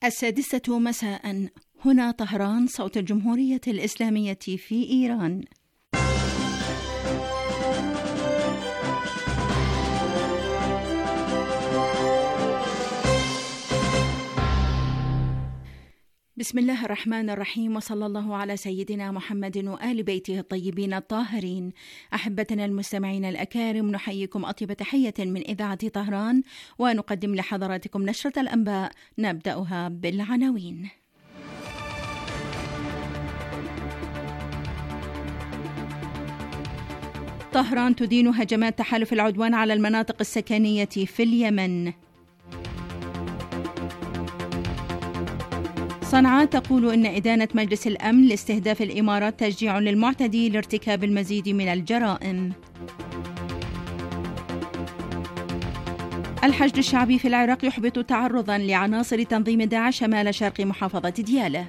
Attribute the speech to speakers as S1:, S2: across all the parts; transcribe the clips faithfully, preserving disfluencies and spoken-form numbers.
S1: السادسة مساء، هنا طهران، صوت الجمهورية الإسلامية في إيران. بسم الله الرحمن الرحيم، وصلى الله على سيدنا محمد وآل بيته الطيبين الطاهرين. أحبتنا المستمعين الأكارم، نحييكم أطيب تحية من إذاعة طهران، ونقدم لحضراتكم نشرة الأنباء نبدأها بالعناوين. طهران تدين هجمات تحالف العدوان على المناطق السكنية في اليمن. صنعاء تقول إن إدانة مجلس الأمن لاستهداف الإمارات تشجيع للمعتدي لارتكاب المزيد من الجرائم. الحشد الشعبي في العراق يحبط تعرضا لعناصر تنظيم داعش شمال شرق محافظة ديالى.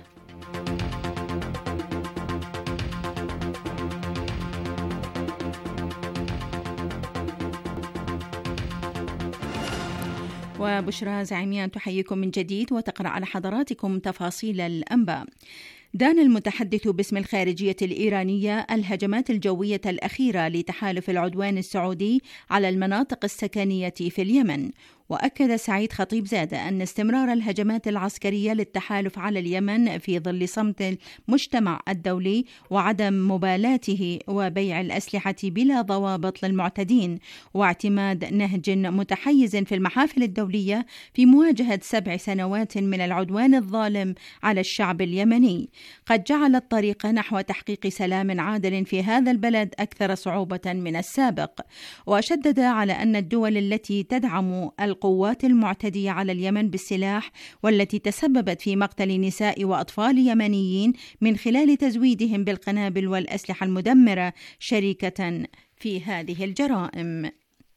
S1: وبشرى زعيميان تحييكم من جديد وتقرأ على حضراتكم تفاصيل الأنباء. دان المتحدث باسم الخارجية الإيرانية الهجمات الجوية الأخيرة لتحالف العدوان السعودي على المناطق السكنية في اليمن. وأكد سعيد خطيب زادة أن استمرار الهجمات العسكرية للتحالف على اليمن في ظل صمت المجتمع الدولي وعدم مبالاته وبيع الأسلحة بلا ضوابط للمعتدين واعتماد نهج متحيز في المحافل الدولية في مواجهة سبع سنوات من العدوان الظالم على الشعب اليمني قد جعل الطريق نحو تحقيق سلام عادل في هذا البلد أكثر صعوبة من السابق. وشدد على أن الدول التي تدعم القوات المعتدية على اليمن بالسلاح والتي تسببت في مقتل نساء وأطفال يمنيين من خلال تزويدهم بالقنابل والأسلحة المدمرة شريكة في هذه الجرائم.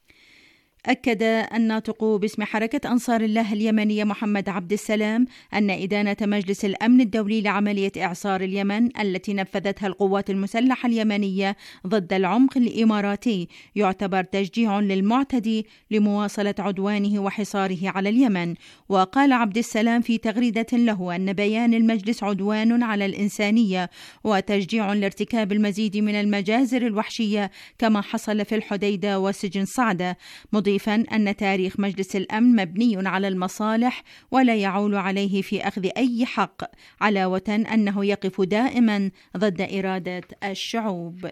S1: أكد الناطق باسم حركة أنصار الله اليمنية محمد عبد السلام أن إدانة مجلس الأمن الدولي لعملية إعصار اليمن التي نفذتها القوات المسلحة اليمنية ضد العمق الإماراتي يعتبر تشجيع للمعتدي لمواصلة عدوانه وحصاره على اليمن. وقال عبد السلام في تغريدة له أن بيان المجلس عدوان على الإنسانية وتشجيع لارتكاب المزيد من المجازر الوحشية كما حصل في الحديدة وسجن صعدة، مضيفا أن تاريخ مجلس الأمن مبني على المصالح ولا يعول عليه في أخذ أي حق، علاوة أنه يقف دائما ضد إرادة الشعوب.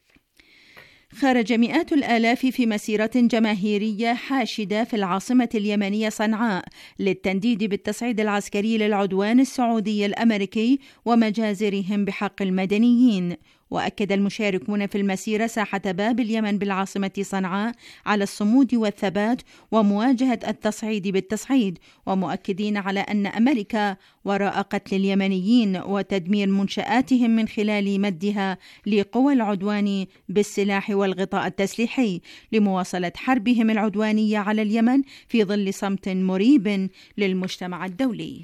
S1: خرج مئات الآلاف في مسيرة جماهيرية حاشدة في العاصمة اليمنية صنعاء للتنديد بالتصعيد العسكري للعدوان السعودي الأمريكي ومجازرهم بحق المدنيين. وأكد المشاركون في المسيرة ساحة باب اليمن بالعاصمة صنعاء على الصمود والثبات ومواجهة التصعيد بالتصعيد، ومؤكدين على أن أمريكا وراء قتل اليمنيين وتدمير منشآتهم من خلال مدها لقوى العدوان بالسلاح والغطاء التسليحي لمواصلة حربهم العدوانية على اليمن في ظل صمت مريب للمجتمع الدولي.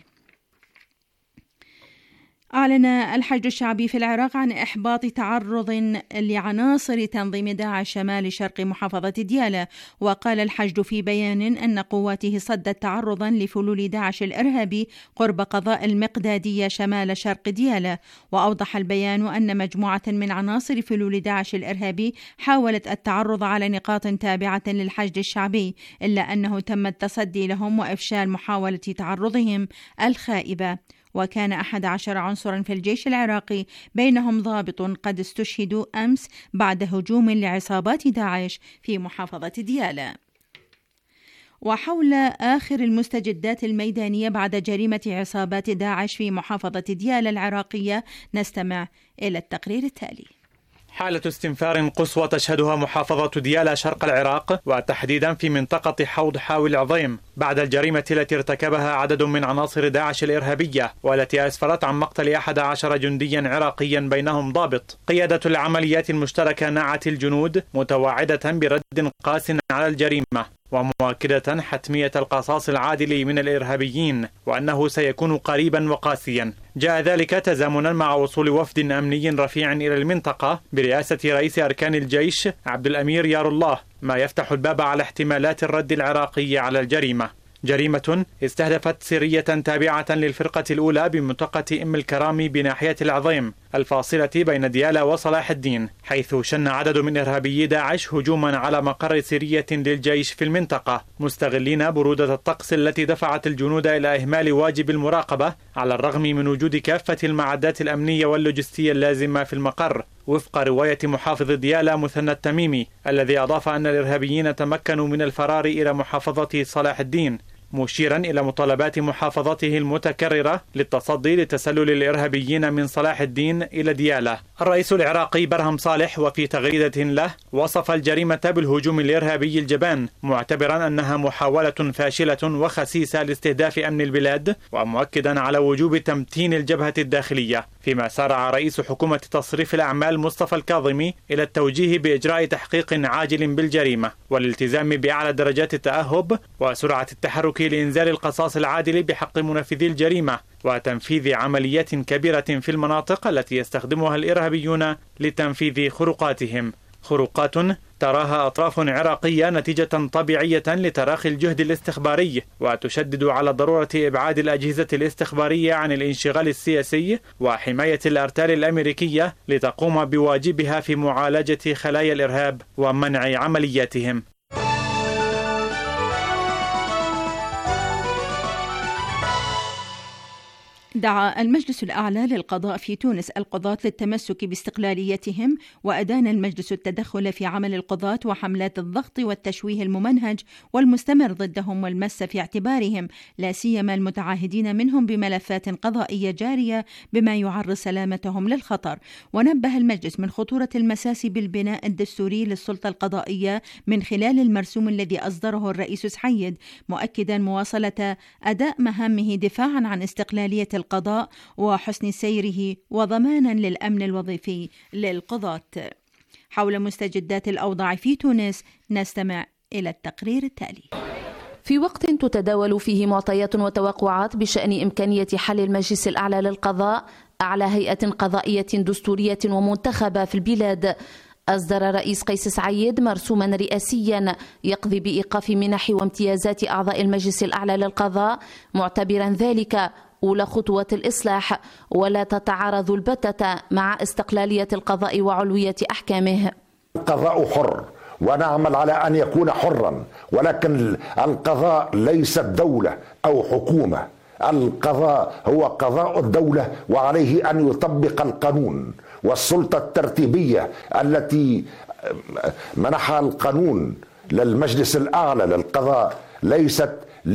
S1: أعلن الحشد الشعبي في العراق عن إحباط تعرض لعناصر تنظيم داعش شمال شرق محافظة ديالى. وقال الحشد في بيان أن قواته صدت تعرضا لفلول داعش الإرهابي قرب قضاء المقدادية شمال شرق ديالى. وأوضح البيان أن مجموعة من عناصر فلول داعش الإرهابي حاولت التعرض على نقاط تابعة للحشد الشعبي، إلا أنه تم التصدي لهم وإفشال محاولة تعرضهم الخائبة. وكان أحد عشر عنصرا في الجيش العراقي بينهم ضابط قد استشهدوا أمس بعد هجوم لعصابات داعش في محافظة ديالى. وحول آخر المستجدات الميدانية بعد جريمة عصابات داعش في محافظة ديالى العراقية نستمع إلى التقرير التالي.
S2: حالة استنفار قصوى تشهدها محافظة ديالى شرق العراق وتحديدا في منطقة حوض حاوي العظيم بعد الجريمة التي ارتكبها عدد من عناصر داعش الإرهابية والتي أسفرت عن مقتل أحد عشر جنديا عراقيا بينهم ضابط. قيادة العمليات المشتركة نعت الجنود متوعدة برد قاس على الجريمة ومؤكدة حتمية القصاص العادل من الإرهابيين وأنه سيكون قريبا وقاسيا. جاء ذلك تزامنا مع وصول وفد أمني رفيع إلى المنطقة برئاسة رئيس أركان الجيش عبد الأمير يار الله، ما يفتح الباب على احتمالات الرد العراقي على الجريمة. جريمة استهدفت سرية تابعة للفرقة الأولى بمنطقة أم الكرام بناحية العظيم الفاصلة بين ديالى وصلاح الدين، حيث شن عدد من إرهابيي داعش هجوما على مقر سرية للجيش في المنطقة، مستغلين برودة الطقس التي دفعت الجنود إلى إهمال واجب المراقبة على الرغم من وجود كافة المعدات الأمنية واللوجستية اللازمة في المقر، وفق رواية محافظ ديالى مثنى التميمي، الذي أضاف أن الإرهابيين تمكنوا من الفرار إلى محافظة صلاح الدين، مشيرا إلى مطالبات محافظته المتكررة للتصدي لتسلل الإرهابيين من صلاح الدين إلى ديالى. الرئيس العراقي برهم صالح وفي تغريدة له وصف الجريمة بالهجوم الإرهابي الجبان، معتبرا أنها محاولة فاشلة وخسيسة لاستهداف أمن البلاد، ومؤكدا على وجوب تمتين الجبهة الداخلية، فيما سارع رئيس حكومة تصريف الأعمال مصطفى الكاظمي إلى التوجيه بإجراء تحقيق عاجل بالجريمة والالتزام بأعلى درجات التأهب وسرعة التحرك لإنزال القصاص العادل بحق منفذي الجريمة وتنفيذ عمليات كبيرة في المناطق التي يستخدمها الإرهابيون لتنفيذ خروقاتهم، خروقات تراها أطراف عراقية نتيجة طبيعية لتراخي الجهد الاستخباري، وتشدد على ضرورة إبعاد الأجهزة الاستخبارية عن الانشغال السياسي وحماية الأرتال الأمريكية لتقوم بواجبها في معالجة خلايا الإرهاب ومنع عملياتهم.
S1: دعا المجلس الأعلى للقضاء في تونس القضاة للتمسك باستقلاليتهم، وأدان المجلس التدخل في عمل القضاة وحملات الضغط والتشويه الممنهج والمستمر ضدهم والمس في اعتبارهم لا سيما المتعاهدين منهم بملفات قضائية جارية بما يعرض سلامتهم للخطر. ونبه المجلس من خطورة المساس بالبناء الدستوري للسلطة القضائية من خلال المرسوم الذي أصدره الرئيس سعيد، مؤكدا مواصلة أداء مهامه دفاعا عن استقلالية القضاء وحسن سيره وضمانا للأمن الوظيفي للقضاة. حول مستجدات الأوضاع في تونس نستمع إلى التقرير التالي.
S3: في وقت تتداول فيه معطيات وتوقعات بشأن إمكانية حل المجلس الأعلى للقضاء أعلى هيئة قضائية دستورية ومنتخبة في البلاد، أصدر رئيس قيس سعيد مرسوما رئاسيا يقضي بإيقاف منح وامتيازات أعضاء المجلس الأعلى للقضاء، معتبرا ذلك أولى خطوة الإصلاح ولا تتعارض البتة مع استقلالية القضاء وعلوية أحكامه.
S4: القضاء حر ونعمل على أن يكون حرا، ولكن القضاء ليس دولة أو حكومة، القضاء هو قضاء الدولة وعليه أن يطبق القانون، والسلطة الترتيبية التي منحها القانون للمجلس الأعلى للقضاء ليست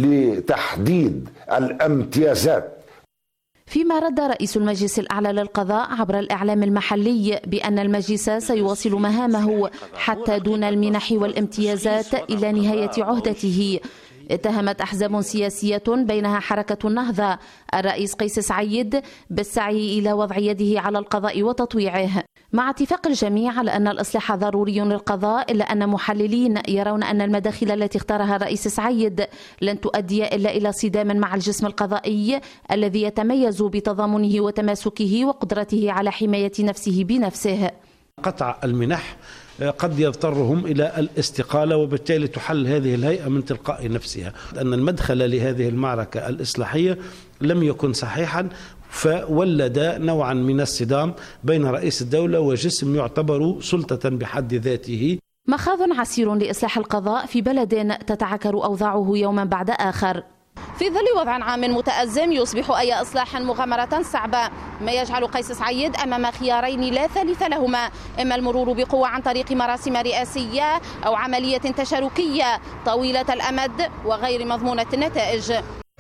S4: لتحديد الامتيازات.
S3: فيما رد رئيس المجلس الأعلى للقضاء عبر الإعلام المحلي بأن المجلس سيواصل مهامه حتى دون المنح والامتيازات إلى نهاية عهدته. اتهمت أحزاب سياسية بينها حركة النهضة الرئيس قيس سعيد بالسعي إلى وضع يده على القضاء وتطويعه، مع اتفاق الجميع على أن الإصلاح ضروري للقضاء، إلا أن محللين يرون أن المداخل التي اختارها الرئيس سعيد لن تؤدي إلا إلى صدام مع الجسم القضائي الذي يتميز بتضامنه وتماسكه وقدرته على حماية نفسه بنفسه.
S5: قطع المنح قد يضطرهم إلى الاستقالة، وبالتالي تحل هذه الهيئة من تلقاء نفسها. أن المدخل لهذه المعركة الإصلاحية لم يكن صحيحا، فولد نوعا من الصدام بين رئيس الدولة وجسم يعتبر سلطة بحد ذاته.
S3: مخاض عسير لإصلاح القضاء في بلد تتعكر أوضاعه يوما بعد آخر. في ظل وضع عام متأزم يصبح أي إصلاح مغامرة صعبة، ما يجعل قيس سعيد أمام خيارين لا ثالث لهما: إما المرور بقوة عن طريق مراسم رئاسية أو عملية تشاركية طويلة الأمد وغير مضمونة النتائج.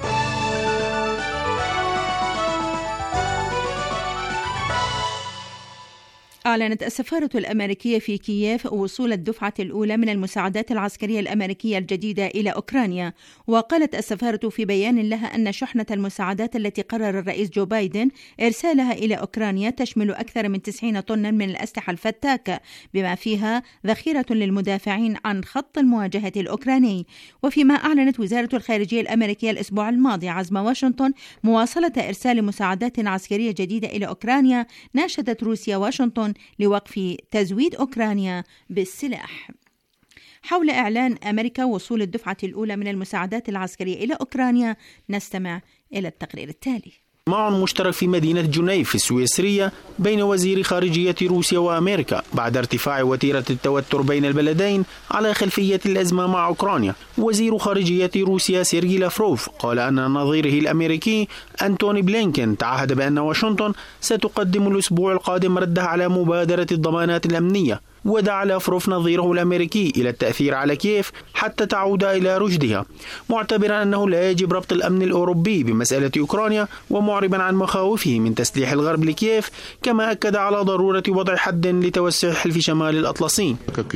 S1: أعلنت السفارة الأمريكية في كييف وصول الدفعة الأولى من المساعدات العسكرية الأمريكية الجديدة إلى أوكرانيا. وقالت السفارة في بيان لها أن شحنة المساعدات التي قرر الرئيس جو بايدن إرسالها إلى أوكرانيا تشمل أكثر من تسعين طنا من الأسلحة الفتاكة، بما فيها ذخيرة للمدافعين عن خط المواجهة الأوكراني. وفيما أعلنت وزارة الخارجية الأمريكية الأسبوع الماضي عزم واشنطن مواصلة إرسال مساعدات عسكرية جديدة إلى أوكرانيا، ناشدت روسيا واشنطن لوقف تزويد أوكرانيا بالسلاح. حول إعلان أمريكا وصول الدفعة الأولى من المساعدات العسكرية إلى أوكرانيا. نستمع إلى التقرير التالي.
S6: اجتماع مشترك في مدينة جنيف السويسرية بين وزير خارجية روسيا وأمريكا بعد ارتفاع وتيرة التوتر بين البلدين على خلفية الأزمة مع أوكرانيا. وزير خارجية روسيا سيرجي لافروف قال أن نظيره الأمريكي أنتوني بلينكين تعهد بأن واشنطن ستقدم الأسبوع القادم ردها على مبادرة الضمانات الأمنية، ودعا لافروف نظيره الأمريكي إلى التأثير على كييف حتى تعود إلى رشدها، معتبرا أنه لا يجب ربط الأمن الأوروبي بمسألة أوكرانيا، ومعربا عن مخاوفه من تسليح الغرب لكييف، كما أكد على ضرورة وضع حد لتوسع حلف شمال الأطلسي.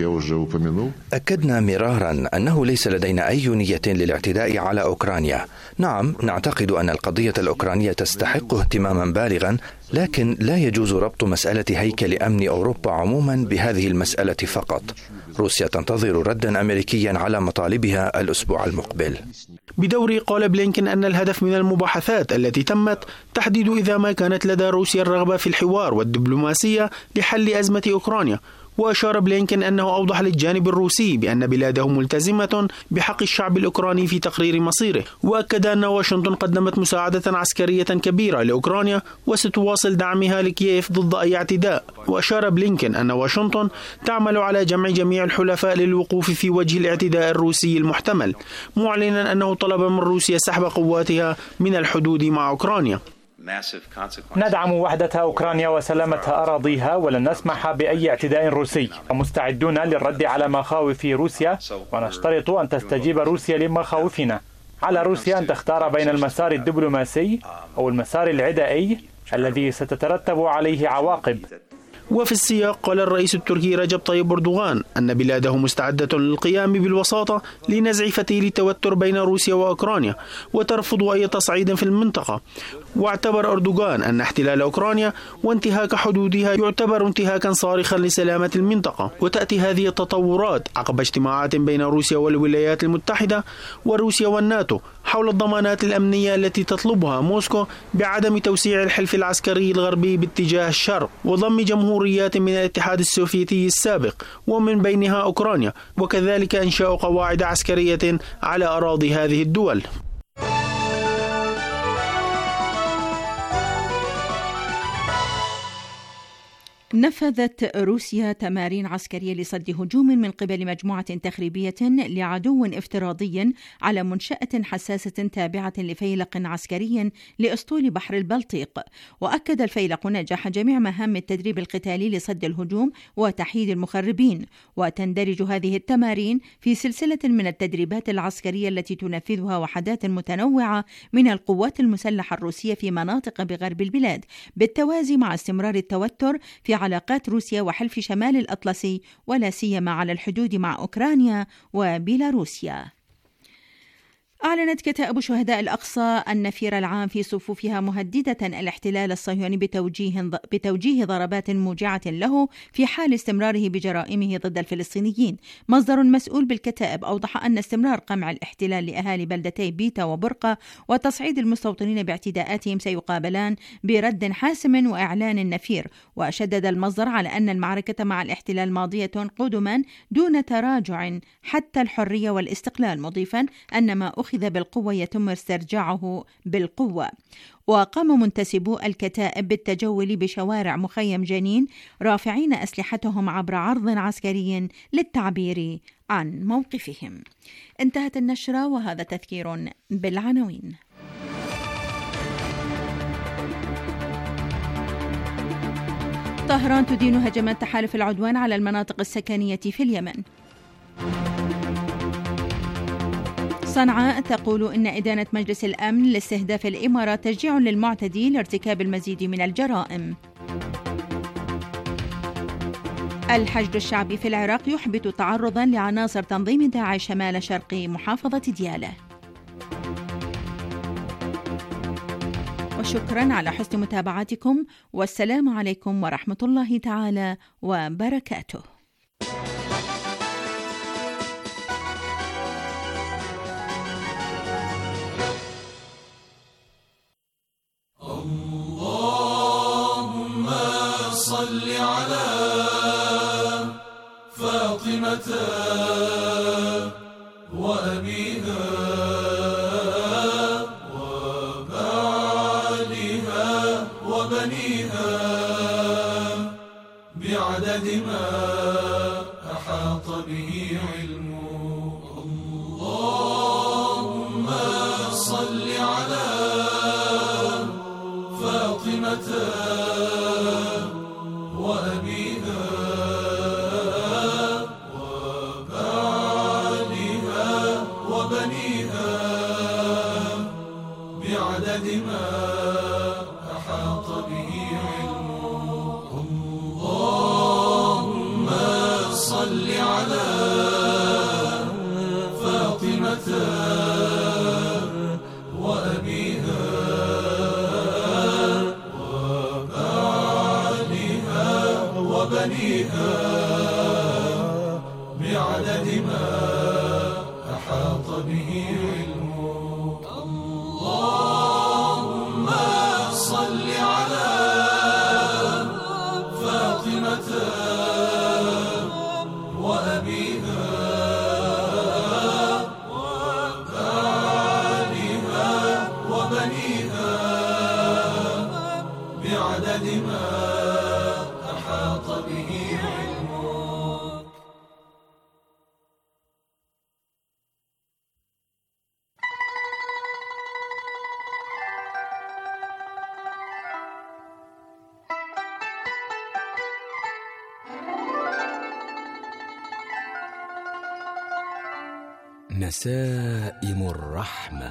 S7: أكدنا مرارا أنه ليس لدينا أي نية للاعتداء على أوكرانيا. نعم، نعتقد أن القضية الأوكرانية تستحق اهتماما بالغا، لكن لا يجوز ربط مسألة هيكل أمن أوروبا عموما بهذه المسألة فقط. روسيا تنتظر ردا أمريكيا على مطالبها الأسبوع المقبل.
S6: بدوره قال بلينكين أن الهدف من المباحثات التي تمت تحديد إذا ما كانت لدى روسيا الرغبة في الحوار والدبلوماسية لحل أزمة أوكرانيا. وأشار بلينكين أنه أوضح للجانب الروسي بأن بلاده ملتزمة بحق الشعب الأوكراني في تقرير مصيره، وأكد أن واشنطن قدمت مساعدة عسكرية كبيرة لأوكرانيا وستواصل دعمها لكييف ضد أي اعتداء. وأشار بلينكين أن واشنطن تعمل على جمع جميع الحلفاء للوقوف في وجه الاعتداء الروسي المحتمل، معلنا أنه طلب من روسيا سحب قواتها من الحدود مع أوكرانيا.
S2: ندعم وحدة أوكرانيا وسلامة أراضيها، ولن نسمح بأي اعتداء روسي، ومستعدون للرد على مخاوف روسيا، ونشترط أن تستجيب روسيا لمخاوفنا. على روسيا أن تختار بين المسار الدبلوماسي أو المسار العدائي الذي ستترتب عليه عواقب.
S6: وفي السياق قال الرئيس التركي رجب طيب أردوغان أن بلاده مستعدة للقيام بالوساطة لنزع فتيل التوتر بين روسيا وأوكرانيا، وترفض أي تصعيد في المنطقة. واعتبر أردوغان أن احتلال أوكرانيا وانتهاك حدودها يعتبر انتهاكا صارخا لسلامة المنطقة. وتأتي هذه التطورات عقب اجتماعات بين روسيا والولايات المتحدة وروسيا والناتو حول الضمانات الأمنية التي تطلبها موسكو بعدم توسيع الحلف العسكري الغربي باتجاه الشرق وضم جمهوريات من الاتحاد السوفيتي السابق ومن بينها أوكرانيا، وكذلك إنشاء قواعد عسكرية على أراضي هذه الدول.
S1: نفذت روسيا تمارين عسكرية لصد هجوم من قبل مجموعة تخريبية لعدو افتراضي على منشأة حساسة تابعة لفيلق عسكري لأسطول بحر البلطيق. وأكد الفيلق نجاح جميع مهام التدريب القتالي لصد الهجوم وتحييد المخربين. وتندرج هذه التمارين في سلسلة من التدريبات العسكرية التي تنفذها وحدات متنوعة من القوات المسلحة الروسية في مناطق بغرب البلاد، بالتوازي مع استمرار التوتر في علاقات روسيا وحلف شمال الأطلسي، ولا سيما على الحدود مع أوكرانيا وبيلاروسيا. أعلنت كتائب شهداء الأقصى النفير العام في صفوفها مهددة الاحتلال الصهيوني بتوجيه, بتوجيه ضربات موجعة له في حال استمراره بجرائمه ضد الفلسطينيين. مصدر مسؤول بالكتائب أوضح أن استمرار قمع الاحتلال لأهالي بلدتي بيتا وبرقة وتصعيد المستوطنين باعتداءاتهم سيقابلان برد حاسم وإعلان النفير. وشدد المصدر على أن المعركة مع الاحتلال ماضية قدما دون تراجع حتى الحرية والاستقلال، مضيفا أن ما أخذ بالقوة يتم استرجاعه بالقوة. وقام منتسبو الكتائب بالتجول بشوارع مخيم جنين رافعين أسلحتهم عبر عرض عسكري للتعبير عن موقفهم. انتهت النشرة، وهذا تذكير بالعناوين. طهران تدين هجمات تحالف العدوان على المناطق السكنية في اليمن. صنعاء تقول إن إدانة مجلس الأمن لاستهداف الإمارات تشجيع للمعتدي لارتكاب المزيد من الجرائم. الحشد الشعبي في العراق يحبط تعرضا لعناصر تنظيم داعش شمال شرق محافظة ديالى. وشكرا على حسن متابعتكم، والسلام عليكم ورحمة الله تعالى وبركاته.
S8: اللهم صل على فاطمة وأبيها وبعلها وبنيها بعدد ما أحاط به علمه. اللهم صل على فاطمة وأبيها وبعلها وبنيها بعدد ما أحاط به علمه. اللهم صل على فاطمة وأبيها وبعلها وبنيها بعدد ما أحاط به علمه. اللهم صل على فاطمة وأبيها وبعلها وبنيها بعدد ما أحاط به علمه.
S9: نسائم الرحمة.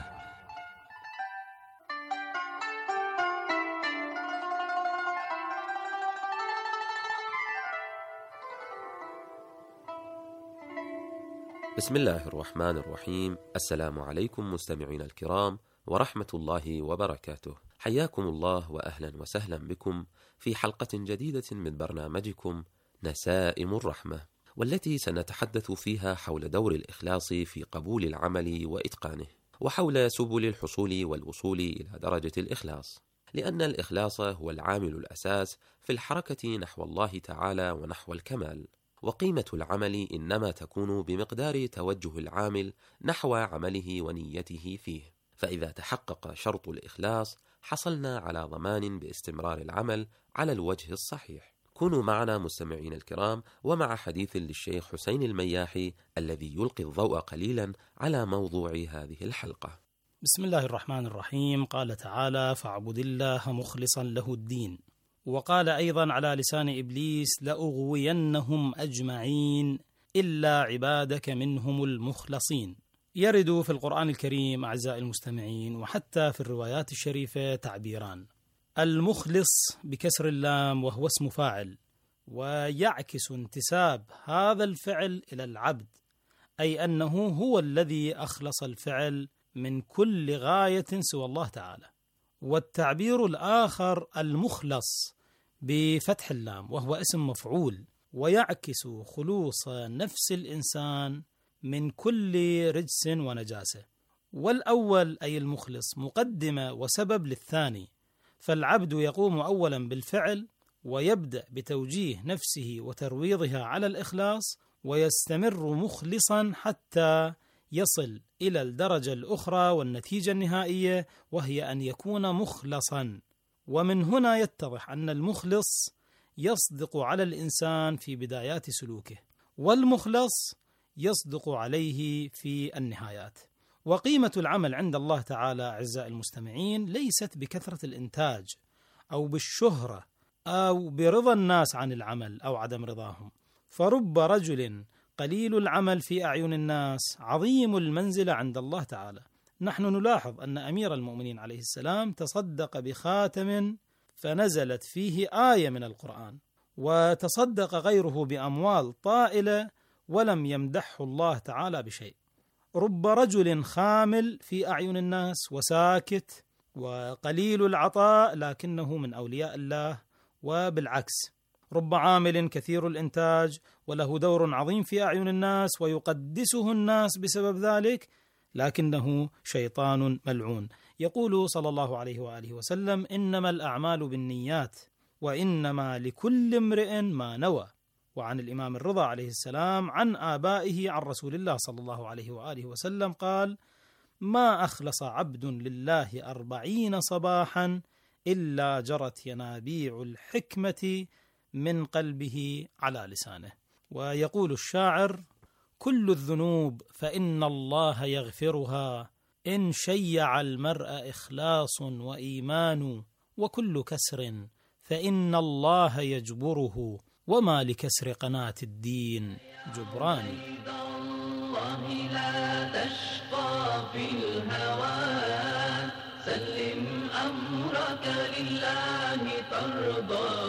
S10: بسم الله الرحمن الرحيم. السلام عليكم مستمعينا الكرام ورحمة الله وبركاته. حياكم الله وأهلا وسهلا بكم في حلقة جديدة من برنامجكم نسائم الرحمة، والتي سنتحدث فيها حول دور الإخلاص في قبول العمل وإتقانه، وحول سبل الحصول والوصول إلى درجة الإخلاص، لأن الإخلاص هو العامل الأساس في الحركة نحو الله تعالى ونحو الكمال. وقيمة العمل إنما تكون بمقدار توجه العامل نحو عمله ونيته فيه، فإذا تحقق شرط الإخلاص حصلنا على ضمان باستمرار العمل على الوجه الصحيح. كونوا معنا مستمعين الكرام ومع حديث للشيخ حسين المياحي الذي يلقي الضوء قليلا على موضوع هذه الحلقة.
S11: بسم الله الرحمن الرحيم. قال تعالى: فاعبد الله مخلصا له الدين. وقال أيضا على لسان إبليس: لأغوينهم أجمعين إلا عبادك منهم المخلصين. يرد في القرآن الكريم أعزائي المستمعين وحتى في الروايات الشريفة تعبيران: المخلص بكسر اللام وهو اسم فاعل، ويعكس انتساب هذا الفعل إلى العبد، أي أنه هو الذي أخلص الفعل من كل غاية سوى الله تعالى. والتعبير الآخر المخلص بفتح اللام وهو اسم مفعول، ويعكس خلوص نفس الإنسان من كل رجس ونجاسة. والأول أي المخلص مقدمة وسبب للثاني، فالعبد يقوم أولا بالفعل ويبدأ بتوجيه نفسه وترويضها على الإخلاص، ويستمر مخلصا حتى يصل إلى الدرجة الأخرى والنتيجة النهائية، وهي أن يكون مخلصا. ومن هنا يتضح أن المخلص يصدق على الإنسان في بدايات سلوكه، والمخلص يصدق عليه في النهايات. وقيمة العمل عند الله تعالى أعزائي المستمعين ليست بكثرة الإنتاج أو بالشهرة أو برضا الناس عن العمل أو عدم رضاهم، فرب رجل قليل العمل في أعين الناس عظيم المنزلة عند الله تعالى. نحن نلاحظ أن أمير المؤمنين عليه السلام تصدق بخاتم فنزلت فيه آية من القرآن، وتصدق غيره بأموال طائلة ولم يمدحه الله تعالى بشيء. رب رجل خامل في أعين الناس وساكت وقليل العطاء لكنه من أولياء الله، وبالعكس رب عامل كثير الإنتاج وله دور عظيم في أعين الناس ويقدسه الناس بسبب ذلك، لكنه شيطان ملعون. يقول صلى الله عليه وآله وسلم: إنما الأعمال بالنيات وإنما لكل امرئ ما نوى. وعن الإمام الرضا عليه السلام عن آبائه عن رسول الله صلى الله عليه وآله وسلم قال: ما أخلص عبد لله أربعين صباحا إلا جرت ينابيع الحكمة من قلبه على لسانه. ويقول الشاعر: كل الذنوب فإن الله يغفرها إن شيع المرء إخلاص وإيمان، وكل كسر فإن الله يجبره وما لكسر قناة الدين جبران.
S8: الله لا تشقى في الهوى، سلم أمرك لله ترضى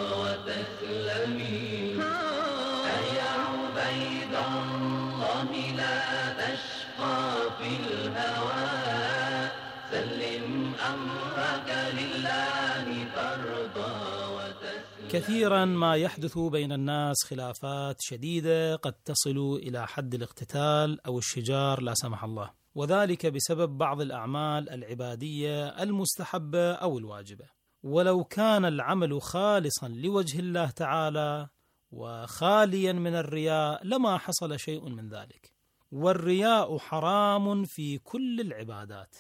S8: وتسلمي. يا عبيد الله لا تشقى في الهوى، سلم أمرك لله ترضى وتسلمي.
S11: كثيرا ما يحدث بين الناس خلافات شديدة قد تصل إلى حد الاقتتال أو الشجار لا سمح الله، وذلك بسبب بعض الأعمال العبادية المستحبة أو الواجبة. ولو كان العمل خالصا لوجه الله تعالى وخاليا من الرياء لما حصل شيء من ذلك. والرياء حرام في كل العبادات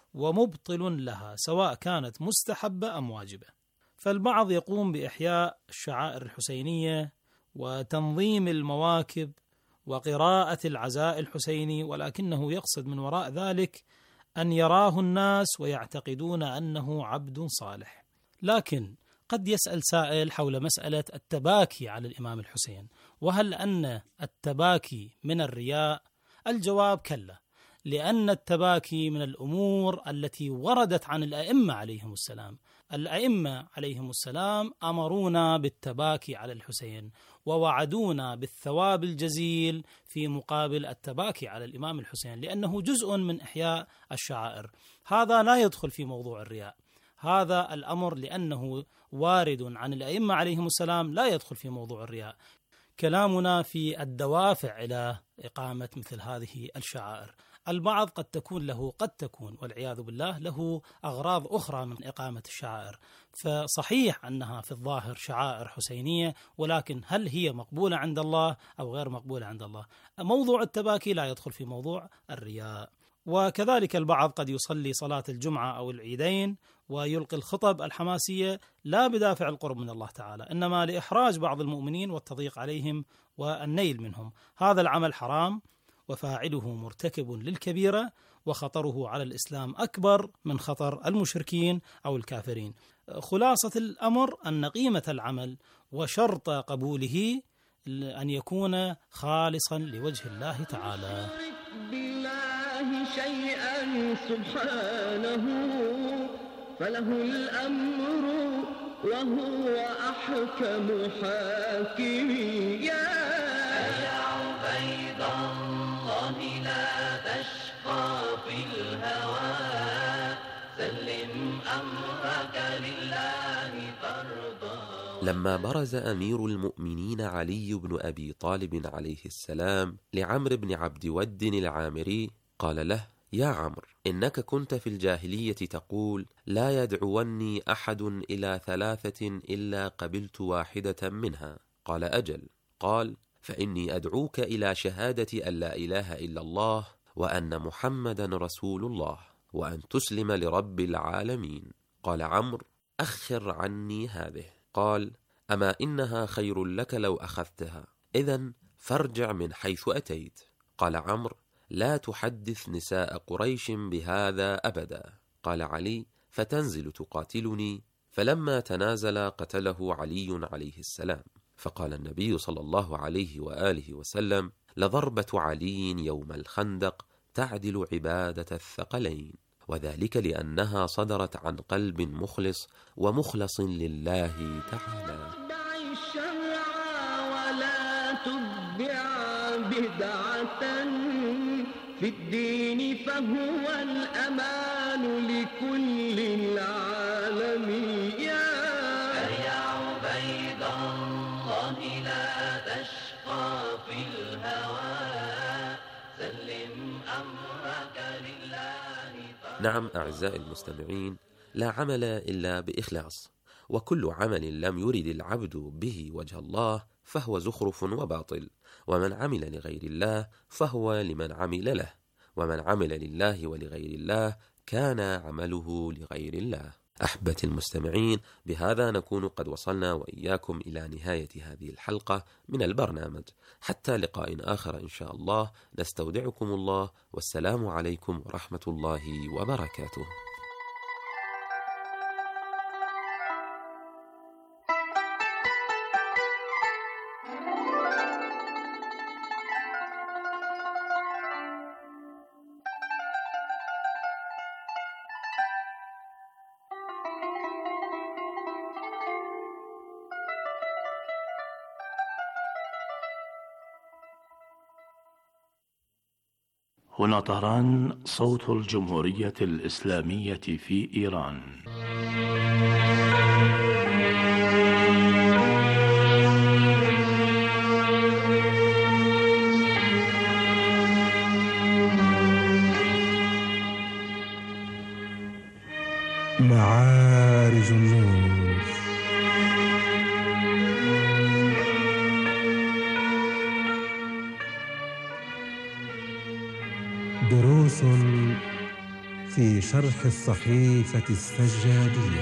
S11: ومبطل لها سواء كانت مستحبة أم واجبة. فالبعض يقوم بإحياء الشعائر الحسينية وتنظيم المواكب وقراءة العزاء الحسيني، ولكنه يقصد من وراء ذلك أن يراه الناس ويعتقدون أنه عبد صالح. لكن قد يسأل سائل حول مسألة التباكي على الإمام الحسين، وهل أن التباكي من الرياء؟ الجواب كلا، لأن التباكي من الأمور التي وردت عن الأئمة عليهم السلام. الأئمة عليهم السلام أمرونا بالتباكي على الحسين ووعدونا بالثواب الجزيل في مقابل التباكي على الإمام الحسين، لأنه جزء من إحياء الشعائر. هذا لا يدخل في موضوع الرياء، هذا الأمر لأنه وارد عن الأئمة عليهم السلام لا يدخل في موضوع الرياء. كلامنا في الدوافع إلى إقامة مثل هذه الشعائر. البعض قد تكون له قد تكون والعياذ بالله له أغراض أخرى من إقامة الشعائر، فصحيح أنها في الظاهر شعائر حسينية، ولكن هل هي مقبولة عند الله أو غير مقبولة عند الله؟ موضوع التباكي لا يدخل في موضوع الرياء. وكذلك البعض قد يصلي صلاة الجمعة أو العيدين ويلقي الخطب الحماسية لا بدافع القرب من الله تعالى، إنما لإحراج بعض المؤمنين والتضييق عليهم والنيل منهم. هذا العمل حرام وفاعله مرتكب للكبيرة، وخطره على الإسلام أكبر من خطر المشركين أو الكافرين. خلاصة الأمر أن قيمة العمل وشرط قبوله أن يكون خالصا لوجه الله تعالى.
S8: بالله شيئا سبحانه فله الأمر وهو أحكم حاكمي. يا عبيد الله لا تشقى في الهوى، سلم أمرك لله ترضى.
S10: لما برز أمير المؤمنين علي بن أبي طالب عليه السلام لعمرو بن عبد ود العامري قال له: يا عمرو، إنك كنت في الجاهلية تقول: لا يدعوني أحد إلى ثلاثة إلا قبلت واحدة منها. قال: أجل. قال: فإني أدعوك إلى شهادة أن لا إله إلا الله وأن محمدا رسول الله وأن تسلم لرب العالمين. قال عمرو: أخر عني هذه. قال: أما إنها خير لك لو أخذتها، إذن فارجع من حيث أتيت. قال عمرو: لا تحدث نساء قريش بهذا أبدا. قال علي: فتنزل تقاتلني؟ فلما تنازل قتله علي عليه السلام. فقال النبي صلى الله عليه وآله وسلم: لضربة علي يوم الخندق تعدل عبادة الثقلين، وذلك لأنها صدرت عن قلب مخلص ومخلص لله تعالى.
S8: اتبع الشرع ولا تتبع بدعة في الدين فهو الأمان لكل العالمين. يا عبيد الله لا تشقى في الهوى، سلم أمرك لله.
S10: نعم أعزائي المستمعين، لا عمل إلا بإخلاص، وكل عمل لم يرد العبد به وجه الله فهو زخرف وباطل، ومن عمل لغير الله فهو لمن عمل له، ومن عمل لله ولغير الله كان عمله لغير الله. أحبتي المستمعين، بهذا نكون قد وصلنا وإياكم إلى نهاية هذه الحلقة من البرنامج. حتى لقاء آخر إن شاء الله، نستودعكم الله، والسلام عليكم ورحمة الله وبركاته.
S12: هنا طهران، صوت الجمهورية الإسلامية في إيران.
S13: معارج النور. دروس في شرح الصحيفة السجادية.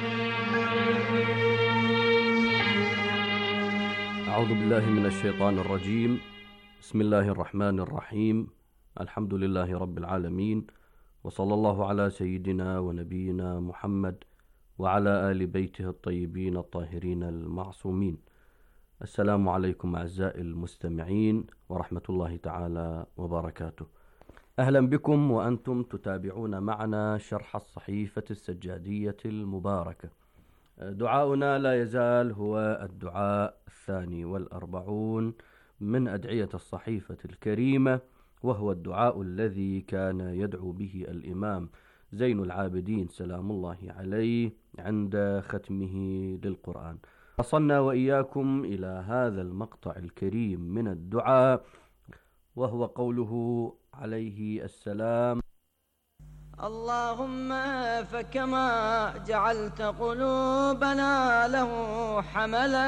S14: أعوذ بالله من الشيطان الرجيم. بسم الله الرحمن الرحيم. الحمد لله رب العالمين، وصلى الله على سيدنا ونبينا محمد وعلى آل بيته الطيبين الطاهرين المعصومين. السلام عليكم أعزائي المستمعين ورحمة الله تعالى وبركاته. أهلا بكم وأنتم تتابعون معنا شرح الصحيفة السجادية المباركة. دعاؤنا لا يزال هو الدعاء الثاني والأربعون من أدعية الصحيفة الكريمة، وهو الدعاء الذي كان يدعو به الإمام زين العابدين سلام الله عليه عند ختمه للقرآن. وصلنا وإياكم إلى هذا المقطع الكريم من الدعاء، وهو قوله عليه السلام:
S8: اللهم فكما جعلت قلوبنا له حملا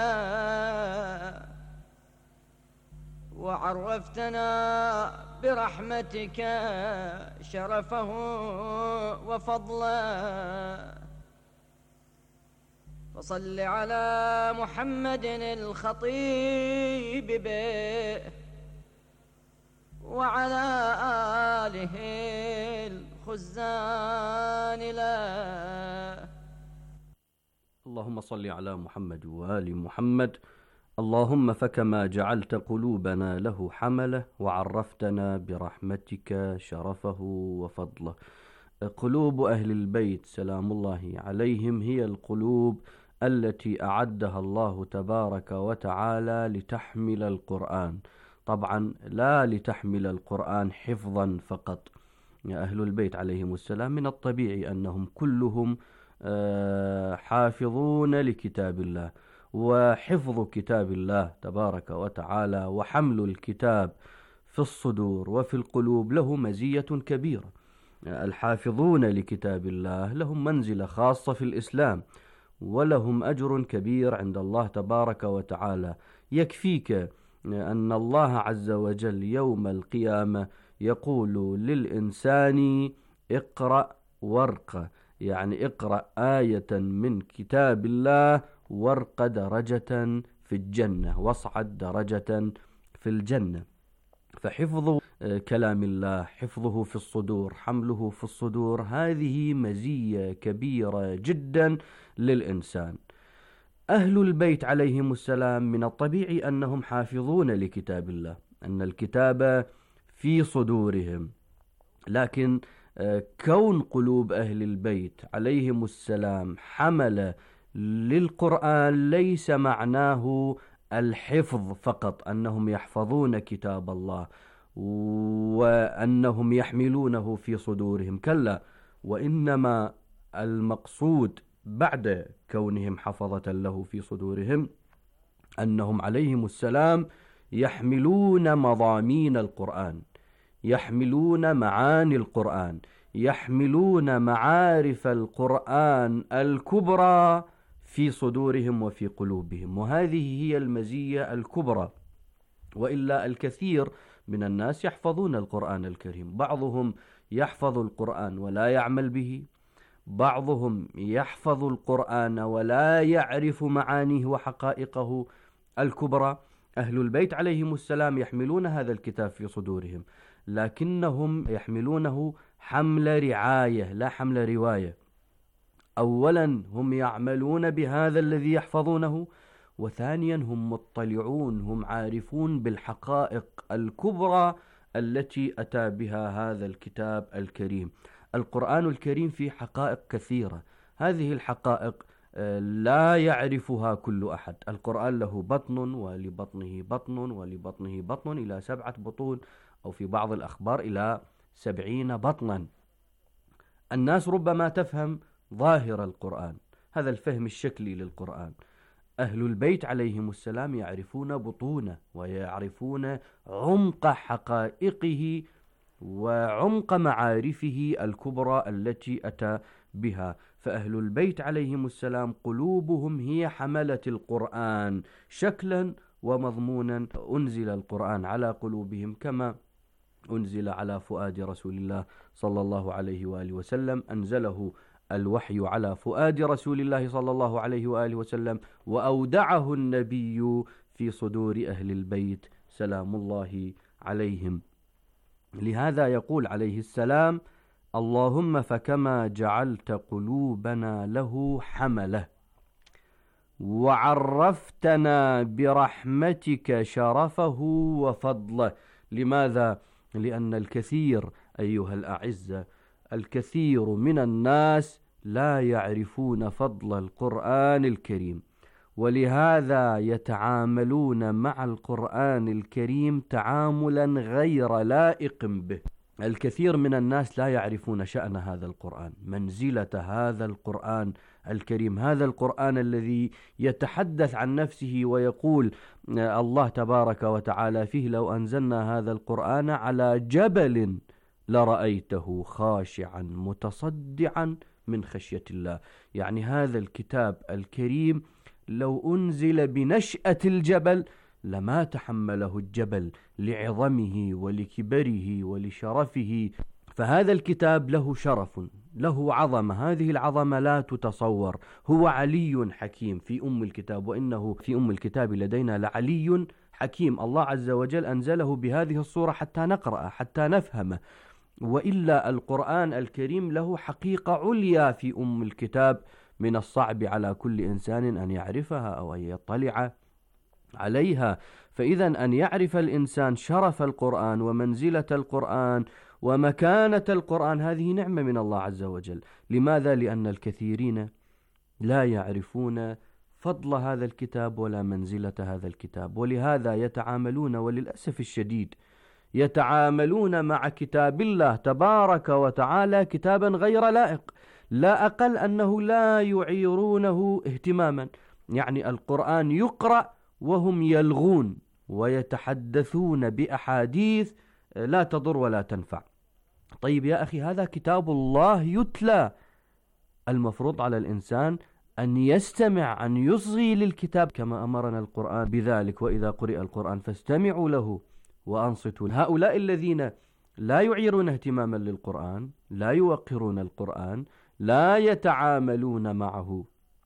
S8: وعرفتنا برحمتك شرفه وفضلا، فصل على محمد الخطيب به وعلى آله الخزان له.
S14: اللهم صل على محمد وآل محمد. اللهم فكما جعلت قلوبنا له حملة وعرفتنا برحمتك شرفه وفضله. قلوب أهل البيت سلام الله عليهم هي القلوب التي أعدها الله تبارك وتعالى لتحمل القرآن، طبعا لا لتحمل القرآن حفظا فقط. أهل البيت عليهم السلام من الطبيعي أنهم كلهم حافظون لكتاب الله، وحفظ كتاب الله تبارك وتعالى وحمل الكتاب في الصدور وفي القلوب له مزية كبيرة. الحافظون لكتاب الله لهم منزلة خاصة في الإسلام، ولهم أجر كبير عند الله تبارك وتعالى. يكفيك أن الله عز وجل يوم القيامة يقول للإنسان: اقرأ وارق، يعني اقرأ آية من كتاب الله وارق درجة في الجنة، واصعد درجة في الجنة. فحفظ كلام الله، حفظه في الصدور، حمله في الصدور، هذه مزية كبيرة جدا للإنسان. أهل البيت عليهم السلام من الطبيعي أنهم حافظون لكتاب الله، أن الكتاب في صدورهم، لكن كون قلوب أهل البيت عليهم السلام حمل للقرآن ليس معناه الحفظ فقط، أنهم يحفظون كتاب الله وأنهم يحملونه في صدورهم، كلا، وإنما المقصود بعد كونهم حفظة له في صدورهم أنهم عليهم السلام يحملون مضامين القرآن، يحملون معاني القرآن، يحملون معارف القرآن الكبرى في صدورهم وفي قلوبهم، وهذه هي المزية الكبرى. وإلا الكثير من الناس يحفظون القرآن الكريم، بعضهم يحفظ القرآن ولا يعمل به، بعضهم يحفظ القرآن ولا يعرف معانيه وحقائقه الكبرى. أهل البيت عليهم السلام يحملون هذا الكتاب في صدورهم، لكنهم يحملونه حمل رعاية لا حمل رواية. أولا هم يعملون بهذا الذي يحفظونه، وثانيا هم مطلعون، هم عارفون بالحقائق الكبرى التي أتى بها هذا الكتاب الكريم. القرآن الكريم فيه حقائق كثيرة، هذه الحقائق لا يعرفها كل أحد. القرآن له بطن ولبطنه بطن ولبطنه بطن إلى سبعة بطون، أو في بعض الأخبار إلى سبعين بطنا. الناس ربما تفهم ظاهر القرآن، هذا الفهم الشكلي للقرآن. أهل البيت عليهم السلام يعرفون بطونه ويعرفون عمق حقائقه وعمق معارفه الكبرى التي أتى بها. فأهل البيت عليهم السلام قلوبهم هي حملة القرآن شكلا ومضمونا. أنزل القرآن على قلوبهم كما أنزل على فؤاد رسول الله صلى الله عليه وآله وسلم، أنزله الوحي على فؤاد رسول الله صلى الله عليه وآله وسلم، وأودعه النبي في صدور أهل البيت سلام الله عليهم. لهذا يقول عليه السلام: اللهم فكما جعلت قلوبنا له حملة وعرفتنا برحمتك شرفه وفضله. لماذا؟ لأن الكثير أيها الأعزة، الكثير من الناس لا يعرفون فضل القرآن الكريم، ولهذا يتعاملون مع القرآن الكريم تعاملا غير لائق به. الكثير من الناس لا يعرفون شأن هذا القرآن، منزلة هذا القرآن الكريم، هذا القرآن الذي يتحدث عن نفسه ويقول الله تبارك وتعالى فيه: لو أنزلنا هذا القرآن على جبل لرأيته خاشعا متصدعا من خشية الله. يعني هذا الكتاب الكريم لو أنزل بنشأة الجبل لما تحمله الجبل لعظمه ولكبره ولشرفه. فهذا الكتاب له شرف، له عظمة، هذه العظمة لا تتصور. هو علي حكيم في أم الكتاب، وإنه في أم الكتاب لدينا لعلي حكيم. الله عز وجل أنزله بهذه الصورة حتى نقرأ، حتى نفهمه. وإلا القرآن الكريم له حقيقة عليا في أم الكتاب من الصعب على كل إنسان أن يعرفها أو أن يطلع عليها. فإذا أن يعرف الإنسان شرف القرآن ومنزلة القرآن ومكانة القرآن هذه نعمة من الله عز وجل. لماذا؟ لأن الكثيرين لا يعرفون فضل هذا الكتاب ولا منزلة هذا الكتاب، ولهذا يتعاملون وللأسف الشديد يتعاملون مع كتاب الله تبارك وتعالى كتابا غير لائق، لا أقل أنه لا يعيرونه اهتماما. يعني القرآن يقرأ وهم يلغون ويتحدثون بأحاديث لا تضر ولا تنفع. طيب يا أخي، هذا كتاب الله يتلى، المفروض على الإنسان أن يستمع، أن يصغي للكتاب كما أمرنا القرآن بذلك: وإذا قرئ القرآن فاستمعوا له وأنصتوا. هؤلاء الذين لا يعيرون اهتماما للقرآن، لا يوقرون القرآن، لا يتعاملون معه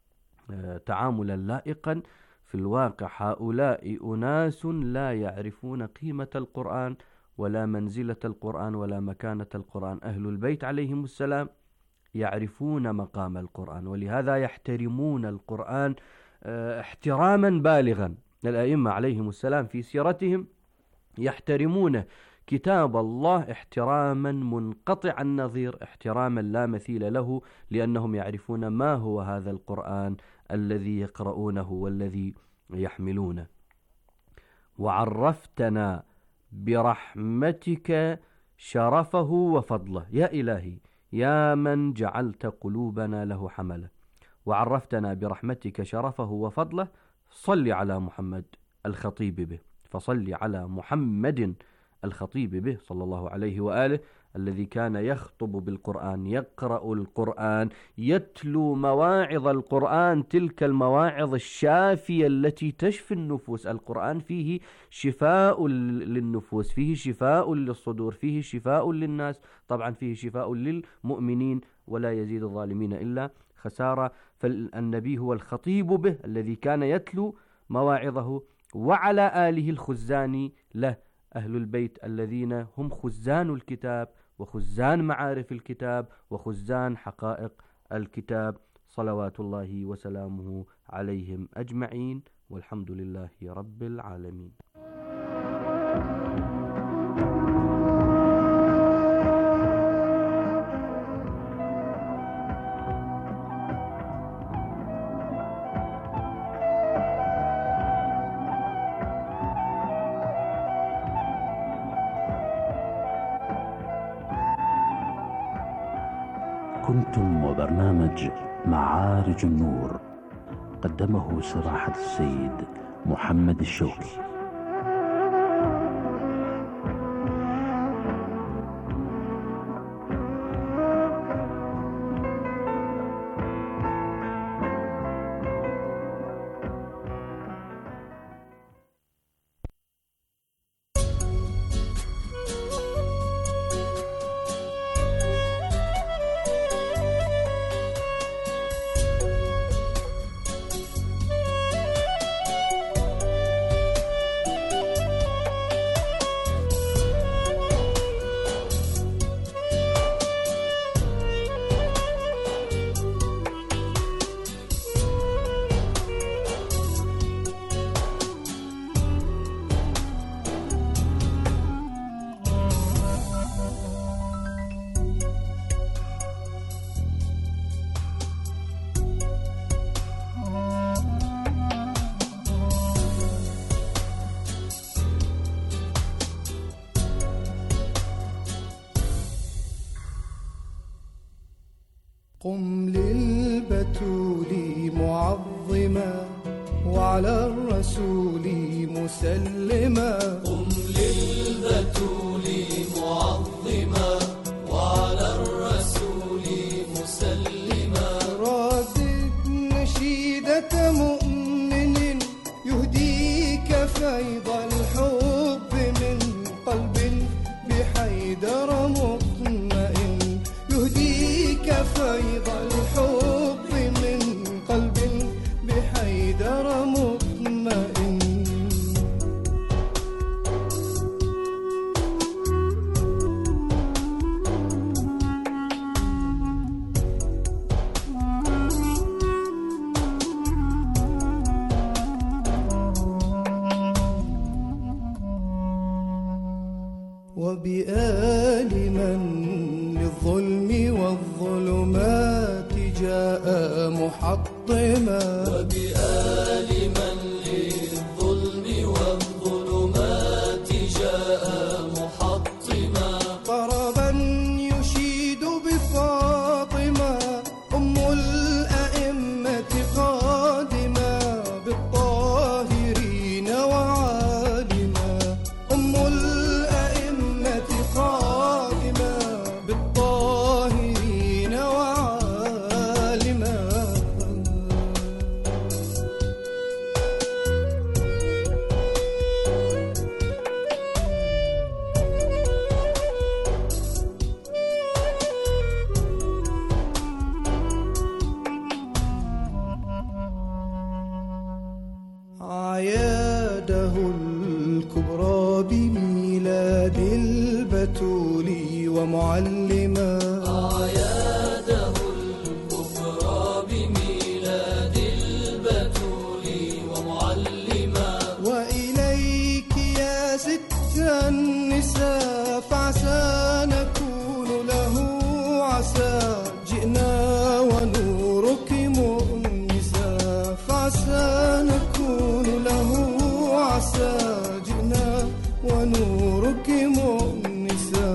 S14: تعاملا لائقا، في الواقع هؤلاء أناس لا يعرفون قيمة القرآن ولا منزلة القرآن ولا مكانة القرآن. أهل البيت عليهم السلام يعرفون مقام القرآن، ولهذا يحترمون القرآن احتراما بالغا. الأئمة عليهم السلام في سيرتهم يحترمون كتاب الله احتراما منقطع النظير، احتراما لا مثيل له، لأنهم يعرفون ما هو هذا القرآن الذي يقرؤونه والذي يحملونه. وعرفتنا برحمتك شرفه وفضله. يا إلهي، يا من جعلت قلوبنا له حملة وعرفتنا برحمتك شرفه وفضله، صل على محمد الخطيب به، فصل على محمد الخطيب به صلى الله عليه وآله، الذي كان يخطب بالقرآن، يقرأ القرآن، يتلو مواعظ القرآن، تلك المواعظ الشافية التي تشفي النفوس. القرآن فيه شفاء للنفوس، فيه شفاء للصدور، فيه شفاء للناس، طبعا فيه شفاء للمؤمنين، ولا يزيد الظالمين إلا خسارة. فالنبي هو الخطيب به الذي كان يتلو مواعظه، وعلى آله الخزان له، أهل البيت الذين هم خزان الكتاب وخزان معارف الكتاب وخزان حقائق الكتاب، صلوات الله وسلامه عليهم أجمعين، والحمد لله رب العالمين.
S12: كنتم وبرنامج معارج النور، قدمه سراحة السيد محمد الشوقي.
S15: قم للبتول معظما وعلى الرسول مسلما.
S16: قم للبتول معظما وعلى الرسول مسلما.
S15: ردد نشيدة مؤمن يهديك فيض الحب من قلب بحيدر مطمئن. يهديك فيض الحب من قلب بحيدر مطمئن. وبآل من للظلم والظلمات جاء محطما.
S16: وبآل من للظلم والظلمات جاء محطما.
S15: طربا يشيد بفاطمة أم الأئمة قادمة بالطاهرين وعالما. أم الأئمة قادمة بالطاهرين وعالما. عياده الكبرى بميلاد البتول ومعلما.
S16: أعياده الكبرى بميلاد البتول ومعلما.
S15: وإليك يا ست النساء فعسى نكون له عسى. جئنا ونورك مؤنسا فعسى نكون له عسى. جئنا ونورك مؤنسا.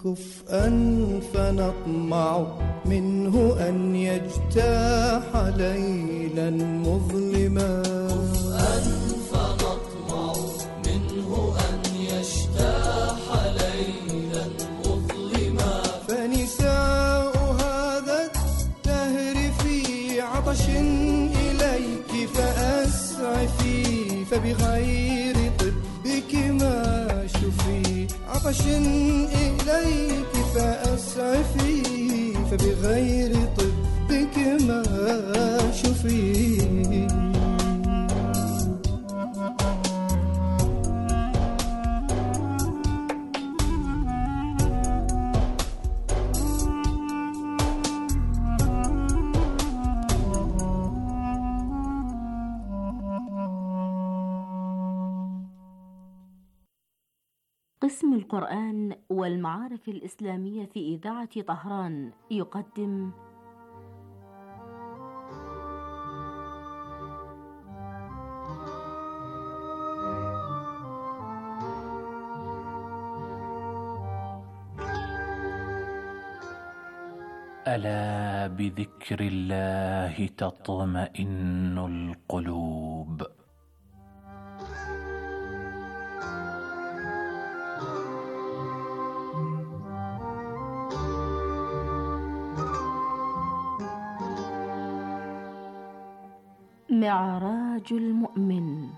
S15: كفءا فنطمع منه أن يجتاح ليلا مظلما
S16: كفءا فنطمع منه أن يجتاح ليلا مظلما
S15: فنساء هذا الدهر في عطش إليك فأسعفي فبغير طبك ما شفي عطش إليك فأسعفي فبغير طبك ما شفي
S17: قسم القرآن والمعارف الإسلامية في إذاعة طهران يقدم
S12: ألا بذكر الله تطمئن القلوب.
S17: معراج المؤمن.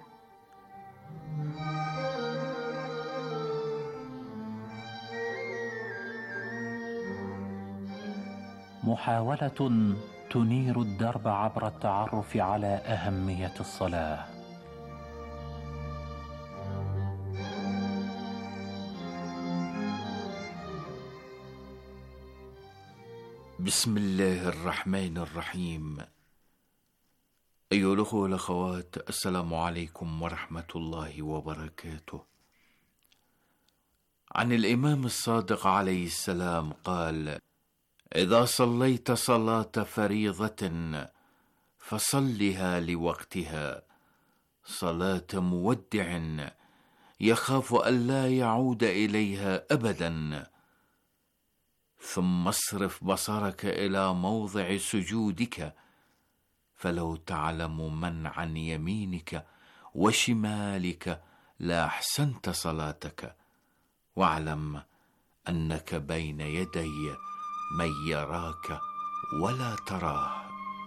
S12: محاولة تنير الدرب عبر التعرف على أهمية الصلاة.
S18: بسم الله الرحمن الرحيم. أيها الأخوة والأخوات، السلام عليكم ورحمة الله وبركاته. عن الإمام الصادق عليه السلام قال: إذا صليت صلاة فريضة فصلها لوقتها، صلاة مودع يخاف ألا يعود إليها أبدا، ثم اصرف بصرك إلى موضع سجودك، فلو تعلم من عن يمينك وشمالك لأحسنت صلاتك، واعلم أنك بين يدي من يراك ولا تراه.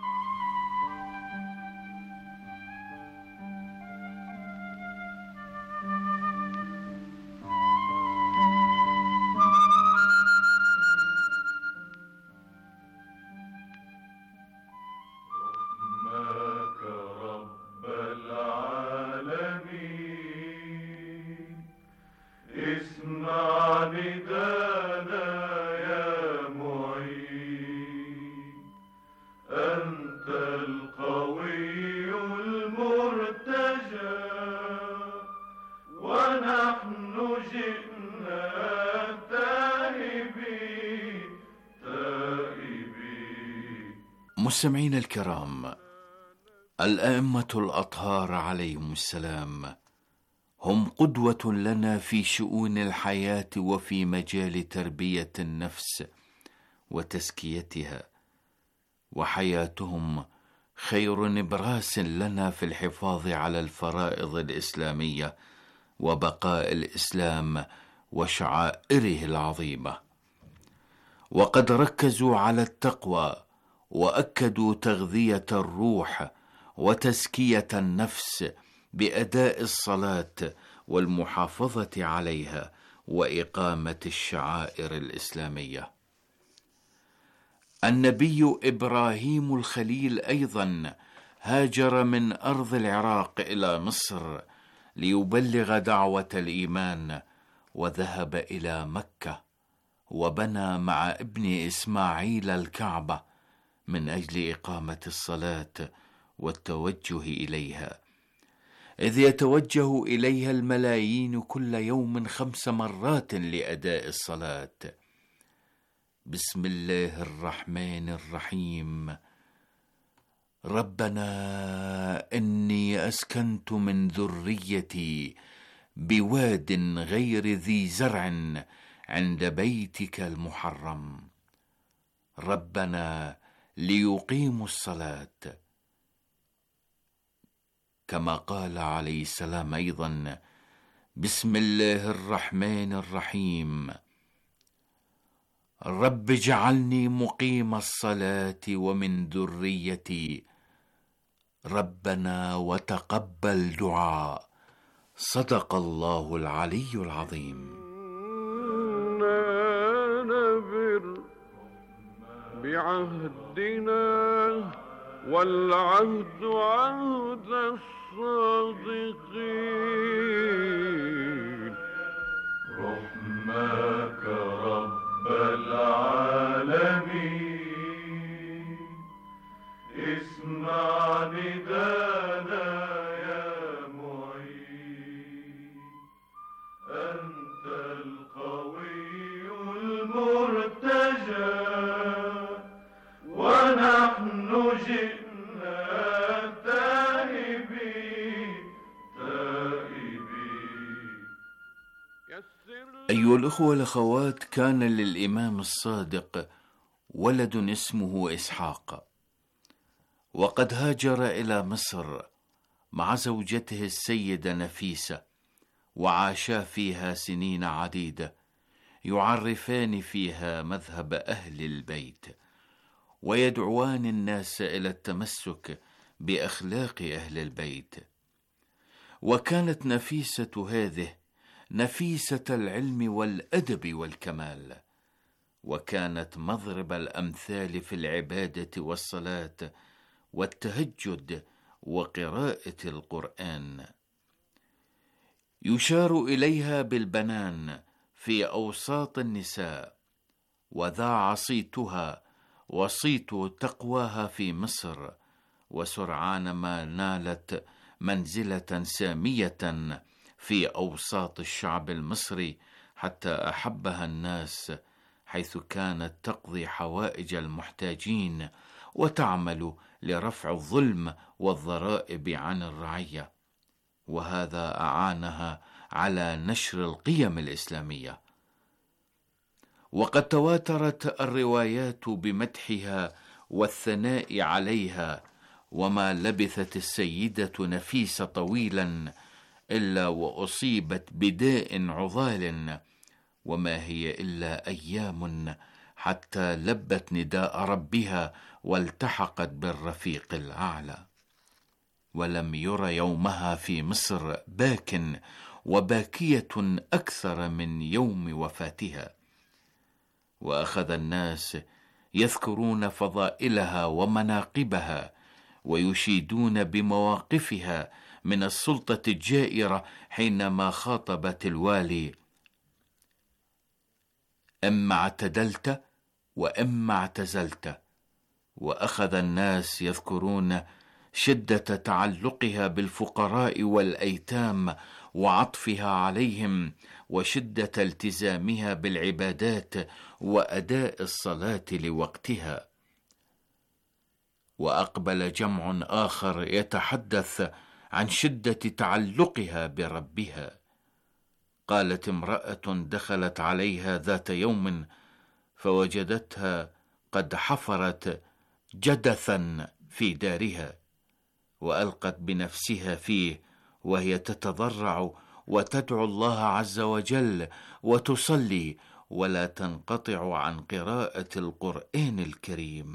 S18: مستمعين الكرام، الأئمة الأطهار عليهم السلام هم قدوة لنا في شؤون الحياة وفي مجال تربية النفس وتزكيتها، وحياتهم خير نبراس لنا في الحفاظ على الفرائض الإسلامية وبقاء الإسلام وشعائره العظيمة. وقد ركزوا على التقوى وأكدوا تغذية الروح وتزكية النفس بأداء الصلاة والمحافظة عليها وإقامة الشعائر الإسلامية. النبي إبراهيم الخليل أيضا هاجر من أرض العراق إلى مصر ليبلغ دعوة الإيمان، وذهب إلى مكة وبنى مع ابن إسماعيل الكعبة من أجل إقامة الصلاة والتوجه إليها، إذ يتوجه إليها الملايين كل يوم خمس مرات لأداء الصلاة. بسم الله الرحمن الرحيم. ربنا إني أسكنت من ذريتي بواد غير ذي زرع عند بيتك المحرم. ربنا ليقيموا الصلاة، كما قال عليه السلام أيضا: بسم الله الرحمن الرحيم، رب اجعلني مقيم الصلاة ومن ذريتي، ربنا وتقبل دعاء. صدق الله العلي العظيم.
S19: نبر بعهدنا والعهد عهد الصادقين،
S16: رحمك رب العالمين، اسمع ندانا يا معين، أنت القوي المرتجى، ونحن جئنا تائبين تائبين.
S18: أيها الأخوة والأخوات، كان للإمام الصادق ولد اسمه إسحاق، وقد هاجر إلى مصر مع زوجته السيدة نفيسة، وعاشا فيها سنين عديدة، يعرفان فيها مذهب أهل البيت، ويدعوان الناس إلى التمسك بأخلاق أهل البيت. وكانت نفيسة هذه نفيسة العلم والأدب والكمال، وكانت مضرب الأمثال في العبادة والصلاة والتهجد وقراءة القرآن. يشار إليها بالبنان في أوساط النساء، وذاع صيتها وصيت تقواها في مصر، وسرعان ما نالت منزلة سامية في أوساط الشعب المصري، حتى أحبها الناس، حيث كانت تقضي حوائج المحتاجين وتعمل لرفع الظلم والضرائب عن الرعية، وهذا أعانها على نشر القيم الإسلامية. وقد تواترت الروايات بمدحها والثناء عليها، وما لبثت السيدة نفيسة طويلا إلا وأصيبت بداء عضال، وما هي إلا أيام حتى لبت نداء ربها والتحقت بالرفيق الأعلى. ولم ير يومها في مصر باك وباكية أكثر من يوم وفاتها، وأخذ الناس يذكرون فضائلها ومناقبها، ويشيدون بمواقفها من السلطة الجائرة حينما خاطبت الوالي: إما اعتدلت وإما اعتزلت. وأخذ الناس يذكرون شدة تعلقها بالفقراء والأيتام وعطفها عليهم، وشدة التزامها بالعبادات وأداء الصلاة لوقتها. وأقبل جمع آخر يتحدث عن شدة تعلقها بربها. قالت امرأة دخلت عليها ذات يوم فوجدتها قد حفرت جدثا في دارها، وألقت بنفسها فيه وهي تتضرع وتدعو الله عز وجل وتصلي، ولا تنقطع عن قراءة القرآن الكريم.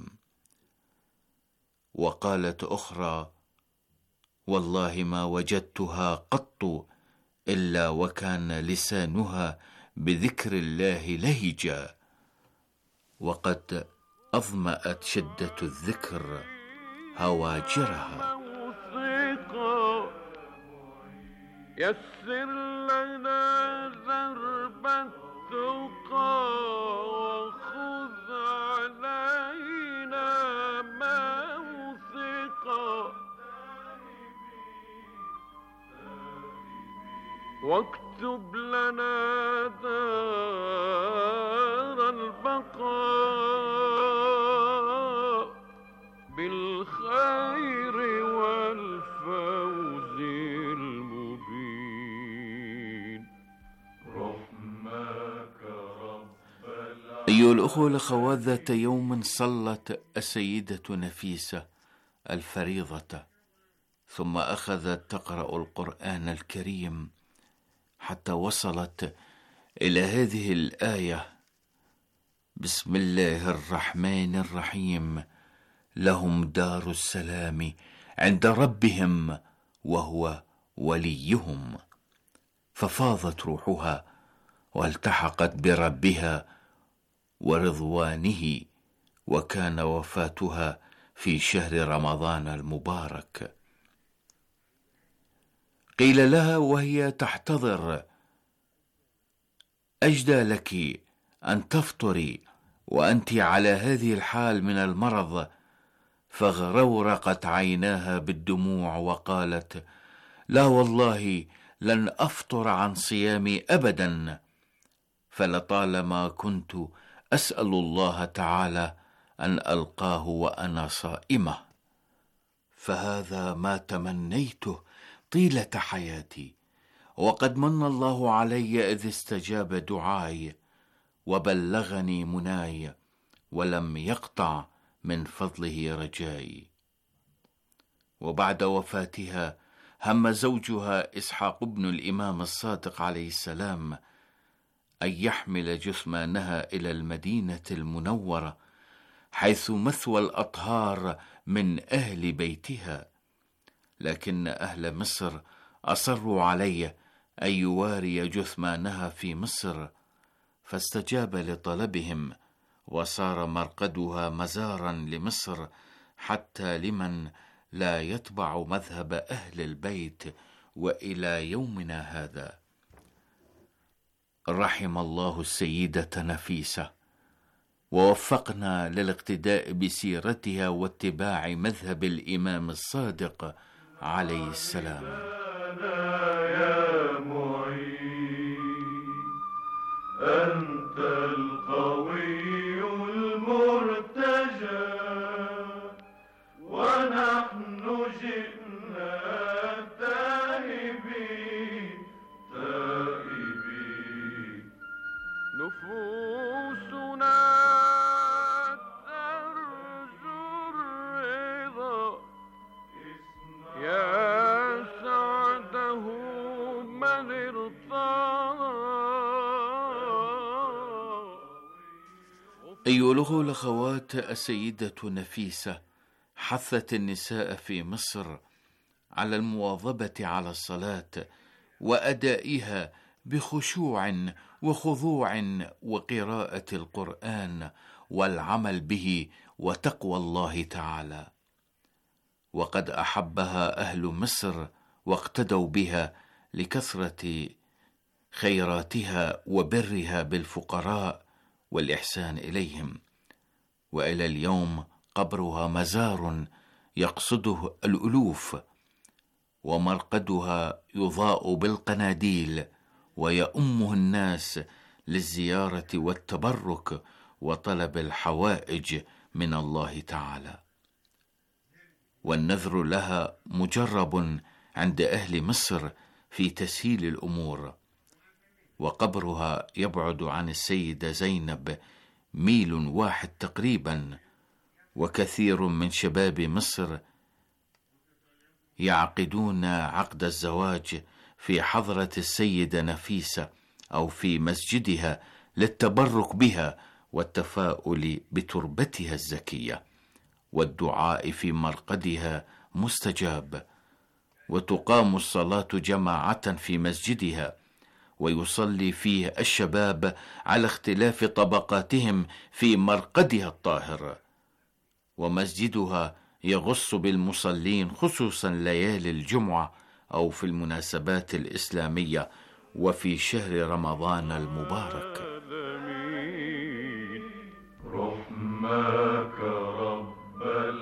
S18: وقالت أخرى: والله ما وجدتها قط إلا وكان لسانها بذكر الله لهجا، وقد أظمأت شدة الذكر هواجرها.
S19: يسر لنا درب التقى وخذ علينا موثقا، واكتب لنا دار البقاء بالخير والفوز المبين.
S16: رحمك
S18: أيها الأخوة والأخوات، ذات يوم صلت السيدة نفيسة الفريضة، ثم أخذت تقرأ القرآن الكريم حتى وصلت إلى هذه الآية: بسم الله الرحمن الرحيم، لهم دار السلام عند ربهم وهو وليهم. ففاضت روحها والتحقت بربها ورضوانه، وكان وفاتها في شهر رمضان المبارك. قيل لها وهي تحتضر: أجدى لك أن تفطري وأنت على هذه الحال من المرض. فغرورقت عيناها بالدموع وقالت: لا والله لن أفطر عن صيامي أبدا، فلطالما كنت أسأل الله تعالى أن ألقاه وأنا صائمة، فهذا ما تمنيته طيلة حياتي، وقد من الله علي إذ استجاب دعاي وبلغني مناي، ولم يقطع من فضله رجائي. وبعد وفاتها هم زوجها إسحاق بن الإمام الصادق عليه السلام أن يحمل جثمانها إلى المدينة المنورة، حيث مثوى الأطهار من أهل بيتها، لكن أهل مصر أصروا عليه أن يواري جثمانها في مصر، فاستجاب لطلبهم، وصار مرقدها مزارا لمصر، حتى لمن لا يتبع مذهب أهل البيت وإلى يومنا هذا. رحم الله السيدة نفيسة، ووفقنا للاقتداء بسيرتها واتباع مذهب الإمام الصادق عليه السلام.
S16: يا معين أنت القوي المرتجى، ونحن جئنا تائبين تائبين،
S19: نفوسنا ترجو الرضا، يا سعده من ارتضى.
S18: أيها الأخوة والأخوات، السيدة نفيسة حثت النساء في مصر على المواظبة على الصلاة وأدائها بخشوع وخضوع وقراءة القرآن والعمل به وتقوى الله تعالى. وقد أحبها أهل مصر واقتدوا بها لكثرة خيراتها وبرها بالفقراء والإحسان إليهم. وإلى اليوم قبرها مزار يقصده الألوف، ومرقدها يضاء بالقناديل ويؤمه الناس للزيارة والتبرك وطلب الحوائج من الله تعالى. والنذر لها مجرب عند أهل مصر في تسهيل الأمور. وقبرها يبعد عن السيدة زينب ميل واحد تقريبا، وكثير من شباب مصر يعقدون عقد الزواج في حضرة السيدة نفيسة أو في مسجدها للتبرك بها والتفاؤل بتربتها الزكية، والدعاء في مرقدها مستجاب. وتقام الصلاة جماعة في مسجدها، ويصلي فيه الشباب على اختلاف طبقاتهم في مرقدها الطاهر. ومسجدها يغص بالمصلين خصوصا ليالي الجمعة أو في المناسبات الإسلامية وفي شهر رمضان المبارك.
S16: رحمك رب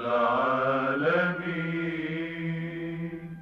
S16: العالمين،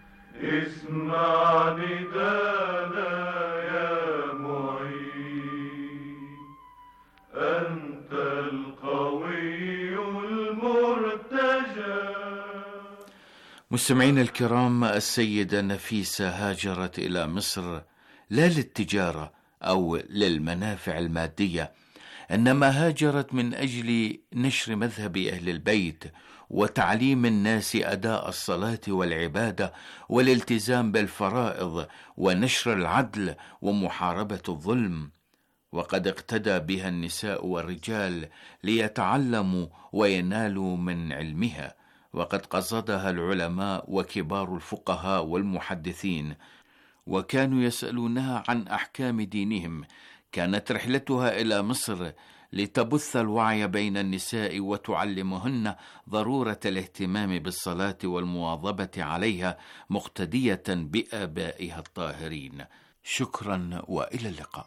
S16: اسمع ندانا يا معين، أنت القوي المرتجى.
S18: مستمعين الكرام، السيدة نفيسة هاجرت إلى مصر لا للتجارة أو للمنافع المادية، إنما هاجرت من أجل نشر مذهب أهل البيت وتعليم الناس أداء الصلاة والعبادة والالتزام بالفرائض ونشر العدل ومحاربة الظلم. وقد اقتدى بها النساء والرجال ليتعلموا وينالوا من علمها، وقد قصدها العلماء وكبار الفقهاء والمحدثين، وكانوا يسألونها عن أحكام دينهم. كانت رحلتها إلى مصر لتبث الوعي بين النساء وتعلمهن ضرورة الاهتمام بالصلاة والمواظبة عليها، مقتدية بآبائها الطاهرين. شكرا وإلى اللقاء.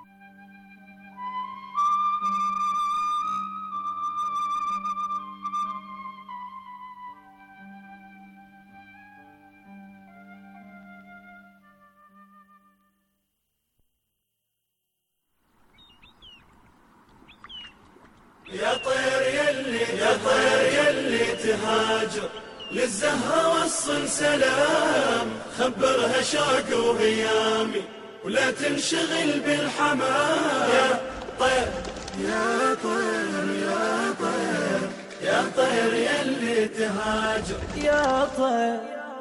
S20: يا طير يلي يا طير يلي تهاجر للزهرة وصل سلام، خبرها شوق وهيامي ولا تنشغل بالحمام. يا طير يا طير يا طير يا طير يلي تهاجر يا طير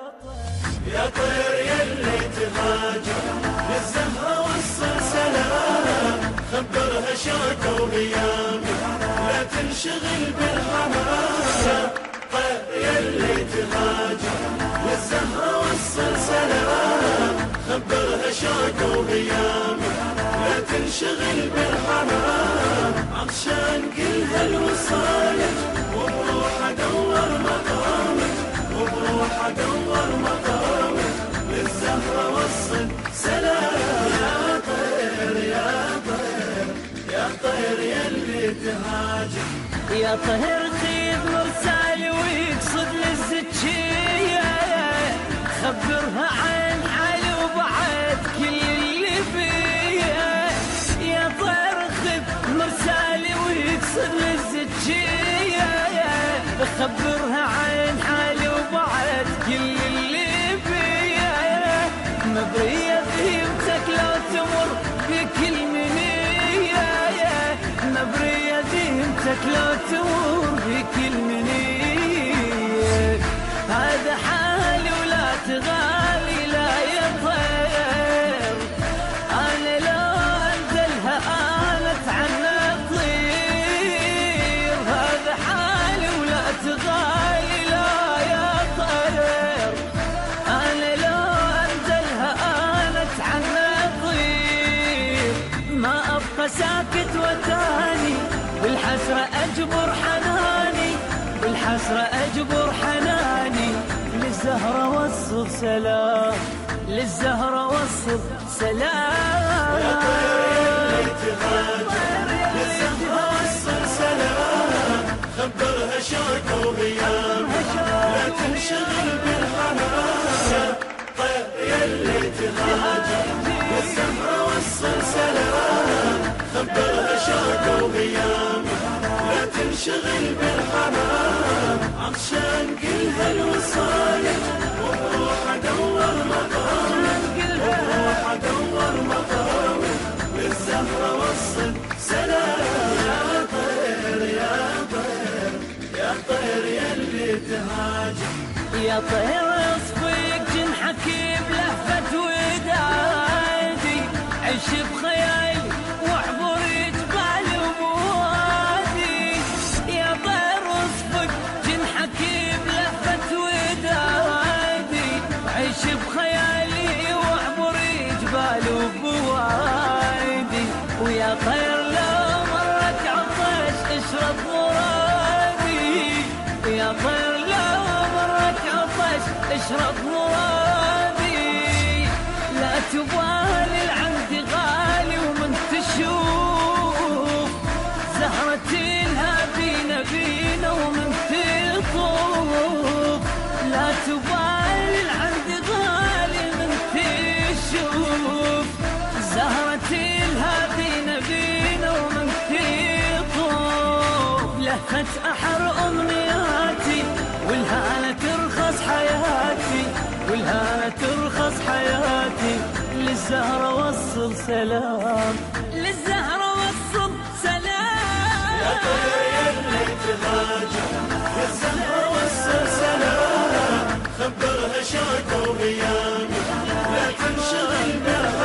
S20: يا طير يلي تهاجر للزهرة وصل سلام، خبرها شوق وهيامي لا تنشغل بالحمام. يا طير يلي تهاجر للزهرة وصل سلام، خبرها شوق وهيامي لا تنشغل بالحمام. عطشان كل هالوصايل وبروح ادور مقامك، وبروح ادور مقامك للزهرة وصل سلام. يا طير يا طير يا طير يلي تهاجر يا طير خيذ مرسال ويقصد للزكية، خبرها عن حالي وبعد كل اللي فيها. يا طير خذ مرسالي ويقصد للزكية، خبرها عن حالي وبعد كل اللي فيها. مبرية فهمتك لو تمر بكل منية، مبرية فهمتك لو تمر بكل منية. هذا حالي ولا تغالي لا يا طير، أنا لو أنزلها آلت عنا طير. هذا حالي ولا تغالي لا يا طير، أنا لو أنزلها آلت عنا طير. ما أبقى ساكت وتاني بالحسرة أجبر حناني، بالحسرة أجبر حناني للزهرة وصل سلام، للزهرة وصل سلام. يا طير يلي تهاجر للزهرة وصل سلام، خبرها شوق وهيامي لا تنشغل بالحمام. يا طير يلي تهاجر للزهرة وصل سلام، خبرها شوق وهيامي لا تنشغل بالحمام. عطشان كل هالوصايل وبروح ادور مقامك، وبروح ادور مقامك للزهرة وصل سلام. يا طير يا طير يا طير يلي تهاجر يا طير اصفيك جنحك بلهفة ودادي، عيش بخيالي واعبر جبال وبوادي. يا طير اصفك جنحك بلهفة ودادي، عيش بخيالي واعبر جبال وبوادي. ويا طير لو مرك عطش اشرب غرابي، يا طير لو مرك عطش اشرب غرابي. لا تبالي العند غالي ومن تشوف زهرة الهابين بينا ومن تطوف. لا تبالي العند غالي من تشوف زهرة الهابين بينا ومن تطوف. لهفة أحر أمنياتي والهالة ترخص حياتي، والهالة ترخص حياتي للزهرة وصل سلام، للزهرة وصل سلام. خبرها شوق وغيابي لا تنشغل